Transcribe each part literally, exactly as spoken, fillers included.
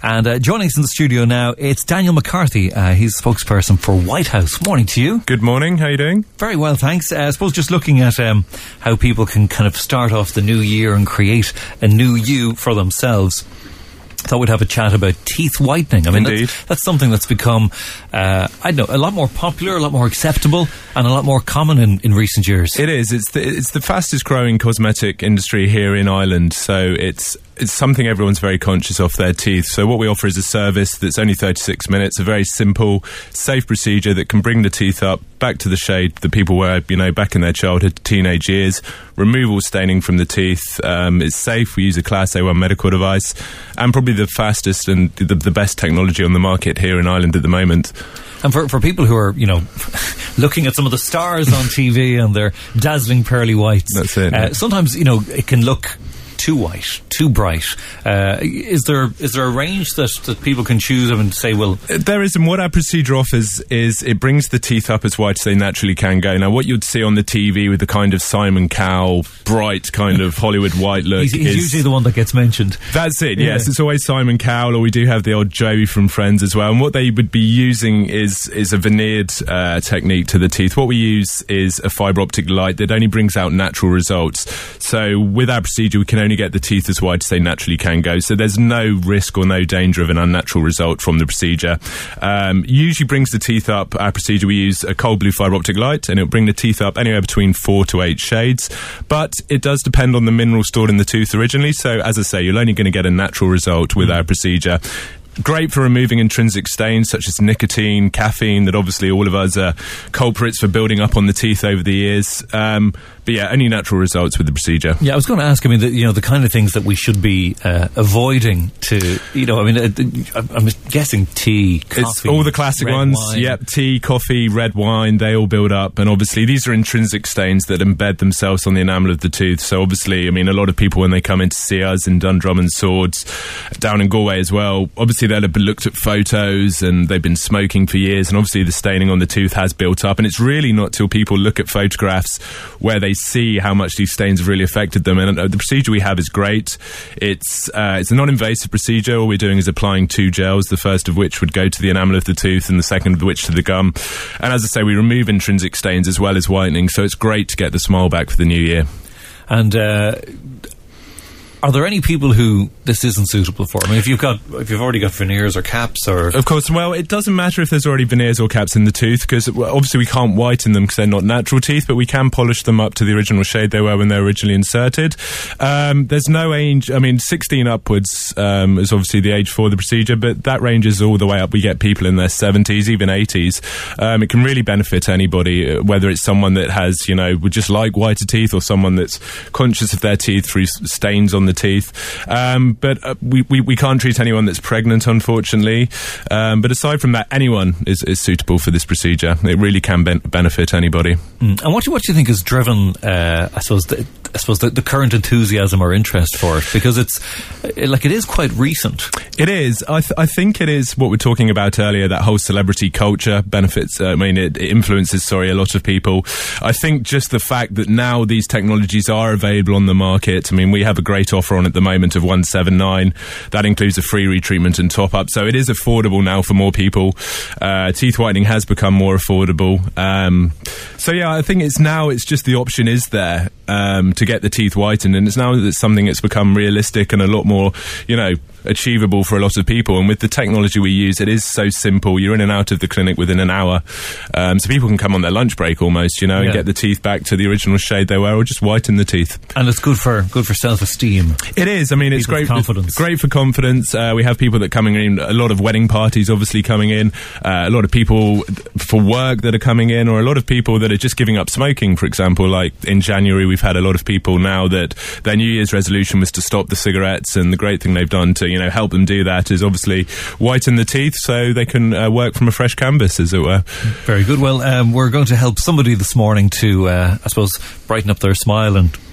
And uh, joining us in the studio now, it's Daniel McCarthy. Uh, he's spokesperson for White House. Morning to you. Good morning. How are you doing? Very well, thanks. Uh, I suppose just looking at um, how people can kind of start off the new year and create a new you for themselves. I thought we'd have a chat about teeth whitening. I mean, Indeed. That's, that's something that's become, uh, I don't know, a lot more popular, a lot more acceptable, and a lot more common in, in recent years. It is. It's the, it's the fastest growing cosmetic industry here in Ireland. So it's it's something everyone's very conscious of, their teeth. So what we offer is a service that's only thirty-six minutes, a very simple, safe procedure that can bring the teeth up back to the shade that people were, you know, back in their childhood, teenage years. Removal staining from the teeth. Um, it's safe. We use a Class A one medical device, and probably the fastest and the, the best technology on the market here in Ireland at the moment. And for, for people who are, you know, looking at some of the stars on T V and their dazzling pearly whites, that's it. Uh, sometimes, you know, it can look too white, too bright. Uh, is there is there a range that, that people can choose and say, well... There is, and what our procedure offers is it brings the teeth up as white as they naturally can go. Now, what you'd see on the T V with the kind of Simon Cowell, bright kind of Hollywood white look... He's, he's is, usually the one that gets mentioned. That's it, yeah. yes. It's always Simon Cowell, or we do have the old Joey from Friends as well. And what they would be using is, is a veneered uh, technique to the teeth. What we use is a fibre optic light that only brings out natural results. So with our procedure, we can only get the teeth as white as they naturally can go. So there's no risk or no danger of an unnatural result from the procedure. Um, usually brings the teeth up. Our procedure, we use a cold blue fibre optic light, and it'll bring the teeth up anywhere between four to eight shades. But it does depend on the mineral stored in the tooth originally. So as I say, you're only going to get a natural result with our procedure. Great for removing intrinsic stains such as nicotine, caffeine, that obviously all of us are culprits for building up on the teeth over the years. Um, but yeah, only natural results with the procedure. Yeah, I was going to ask, I mean, the, you know, the kind of things that we should be uh, avoiding to, you know, I mean, uh, I'm guessing tea, coffee. It's all the classic ones. Wine. Yep, tea, coffee, red wine, they all build up. And obviously these are intrinsic stains that embed themselves on the enamel of the tooth. So obviously, I mean, a lot of people when they come in to see us in Dundrum and Swords, down in Galway as well, obviously they'll have looked at photos and they've been smoking for years, and obviously the staining on the tooth has built up, and it's really not till people look at photographs where they see how much these stains have really affected them. And uh, the procedure we have is great. It's uh, it's a non-invasive procedure. All we're doing is applying two gels, the first of which would go to the enamel of the tooth and the second of which to the gum. And as I say, we remove intrinsic stains as well as whitening, so it's great to get the smile back for the new year. And uh are there any people who this isn't suitable for? I mean, if you've got, if you've already got veneers or caps, or of course, well, it doesn't matter if there's already veneers or caps in the tooth, because well, obviously we can't whiten them because they're not natural teeth, but we can polish them up to the original shade they were when they were originally inserted. Um, there's no age. I mean, sixteen upwards um, is obviously the age for the procedure, but that ranges all the way up. We get people in their seventies, even eighties. Um, it can really benefit anybody, whether it's someone that has, you know, would just like whiter teeth, or someone that's conscious of their teeth through stains on the teeth. Um, but uh, we, we, we can't treat anyone that's pregnant, unfortunately. Um, but aside from that, anyone is, is suitable for this procedure. It really can ben- benefit anybody. Mm. And what do, what do you think has driven, uh, I suppose, the, I suppose the, the current enthusiasm or interest for it? Because it's, it, like, it is quite recent. It is. I, th- I think it is what we're talking about earlier, that whole celebrity culture benefits, uh, I mean, it, it influences, sorry, a lot of people. I think just the fact that now these technologies are available on the market. I mean, we have a great offer on at the moment of one seventy-nine. That includes a free retreatment and top up, so it is affordable now for more people. Uh, teeth whitening has become more affordable. Um, so yeah, I think it's now it's just the option is there um, to get the teeth whitened, and it's now that it's something that's become realistic and a lot more, you know, achievable for a lot of people. And with the technology we use, it is so simple. You're in and out of the clinic within an hour, um, so people can come on their lunch break almost, you know, and yeah. get the teeth back to the original shade they were, or just whiten the teeth. And it's good for good for self-esteem. It is. I mean, it's People's great. Confidence. It's great for confidence. Uh, we have people that are coming in. A lot of wedding parties, obviously, coming in. Uh, a lot of people for work that are coming in, or a lot of people that are just giving up smoking. For example, like in January, we've had a lot of people now that their New Year's resolution was to stop the cigarettes, and the great thing they've done to, you know, help them do that is obviously whiten the teeth so they can uh, work from a fresh canvas, as it were. Very good. Well, um, we're going to help somebody this morning to, uh, I suppose, brighten up their smile and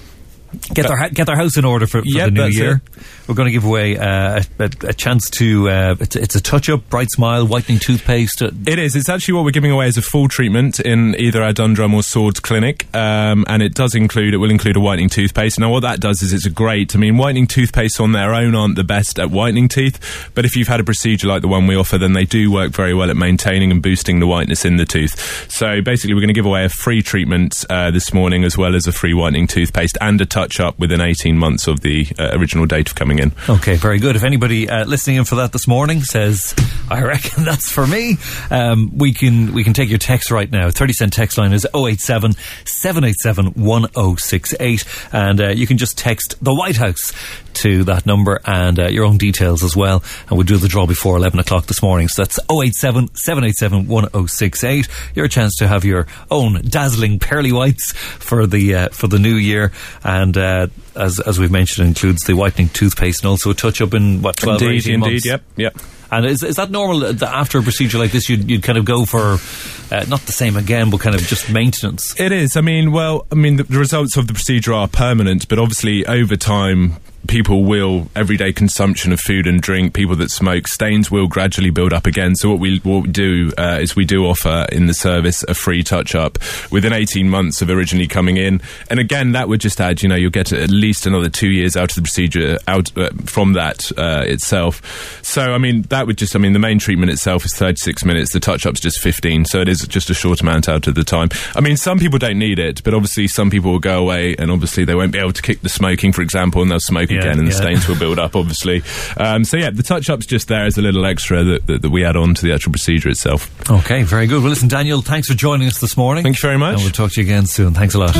Get their get their house in order for, for yep, the new that's year. It. We're going to give away uh, a, a, a chance to. Uh, it's, it's a touch-up, Bright Smile whitening toothpaste. It is. It's actually what we're giving away as a full treatment in either our Dundrum or Swords clinic, um, and it does include. It will include a whitening toothpaste. Now, what that does is it's a great. I mean, whitening toothpastes on their own aren't the best at whitening teeth, but if you've had a procedure like the one we offer, then they do work very well at maintaining and boosting the whiteness in the tooth. So basically, we're going to give away a free treatment uh, this morning, as well as a free whitening toothpaste and a touch-up within eighteen months of the uh, original date of coming in. Okay, very good. If anybody uh, listening in for that this morning says, I reckon that's for me, um, we can we can take your text right now. thirty cent text line is oh eight seven, seven eight seven, one oh six eight, and uh, you can just text the White House to that number and uh, your own details as well, and we'll do the draw before eleven o'clock this morning. So that's oh eight seven, seven eight seven, one oh six eight. Your chance to have your own dazzling pearly whites for the uh, for the new year, and uh, as as we've mentioned, includes the whitening toothpaste and also a touch up in what twelve indeed, or eighteen indeed, months. Yep, yep. And is is that normal that after a procedure like this you'd, you'd kind of go for uh, not the same again, but kind of just maintenance? It is. I mean, well, I mean, the, the results of the procedure are permanent, but obviously over time, people will, everyday consumption of food and drink, people that smoke, stains will gradually build up again. So what we, what we do uh, is we do offer in the service a free touch-up within eighteen months of originally coming in. And again, that would just add, you know, you'll get at least another two years out of the procedure out uh, from that uh, itself. So, I mean, that would just, I mean, the main treatment itself is thirty-six minutes. The touch-up's just fifteen. So it is just a short amount out of the time. I mean, some people don't need it, but obviously some people will go away and obviously they won't be able to kick the smoking, for example, and they'll smoke Yeah, again, and yeah. the stains will build up, obviously. Um, so yeah, the touch-up's just there as a little extra that, that, that we add on to the actual procedure itself. Okay, very good. Well, listen, Daniel, thanks for joining us this morning. Thank you very much. And we'll talk to you again soon. Thanks a lot.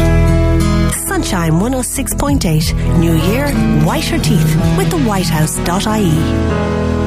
Sunshine one oh six point eight. New Year, whiter teeth with the white house dot I E.